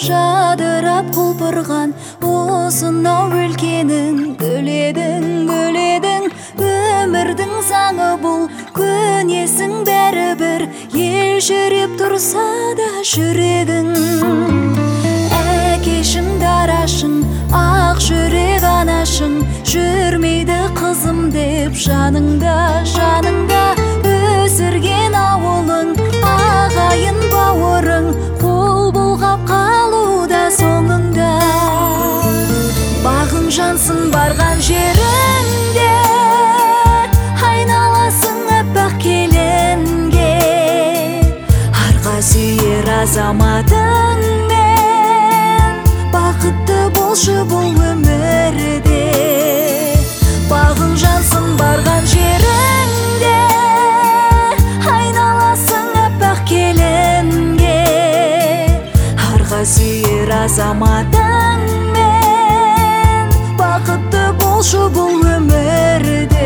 жадырап құлпырған осынау өлкенің гүледің өмірдің заңы бұл көнесің бәрібір ел жүріп тұрса да жүрегің әкешің дарашың ақ жүрек анашың жүрмейді қызым деп жаныңда өсірген ауылың ағайын бауырың қол бұлғап қалуда соңыңда бағың жансын барған жеріңде айналасың аппақ келінге арқа сүйер азаматыңмен бақытты болшы бұл өмірде бағың жансын барған жеріңде айналасың аппақ келінге арқа сүйер азаматыңмен бақытты болшы бұл өмірде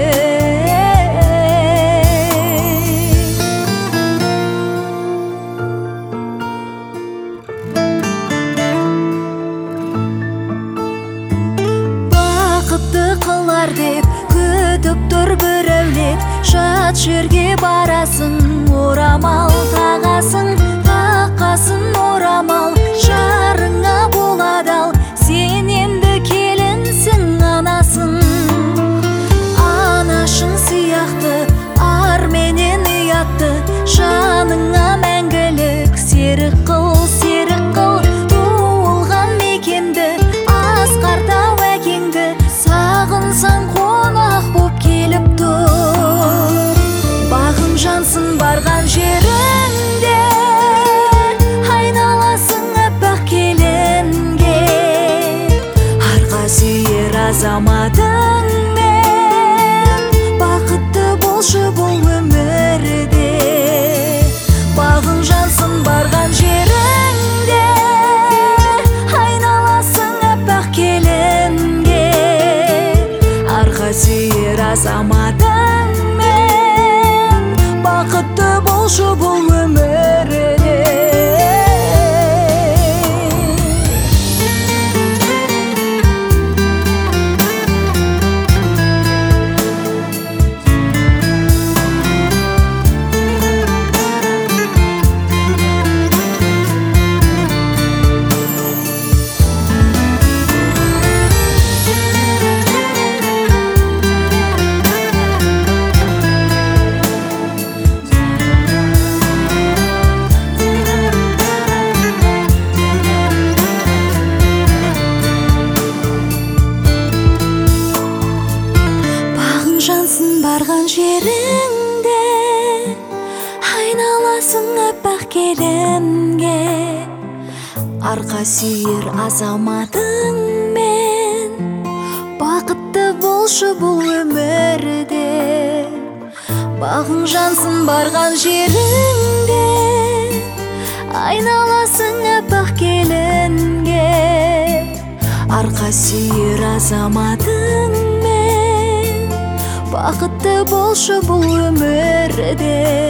бақытты қылар деп күтіп тұр бір әулет жат жерге барасың орамал тағасың таққасын орамал жарыңа болады ал сен енді келінсің анасың анашың сияқты ар менен ұятты жаныңа мәңгілік серік қыл туылған мекенді асқартау әкеңді сағынсаң қонақ боп келіп тұр бағың жансын барған жеріңде айналасың аппақ келінге арқа сүйер азаматыңмен бақытты болшы бұл өмірде бағың жансын барған жеріңде айналасың аппақ келінге арқа сүйер азаматыңмен бақытты болшы бұл өмірде барған жеріңде айналасың аппақ келінге арқа сүйер азаматыңмен бақытты болшы бұл өмірде бағың жансын барған жеріңде айналасың аппақ келінге арқа сүйер азаматыңмен бақытты болшы бұл өмірде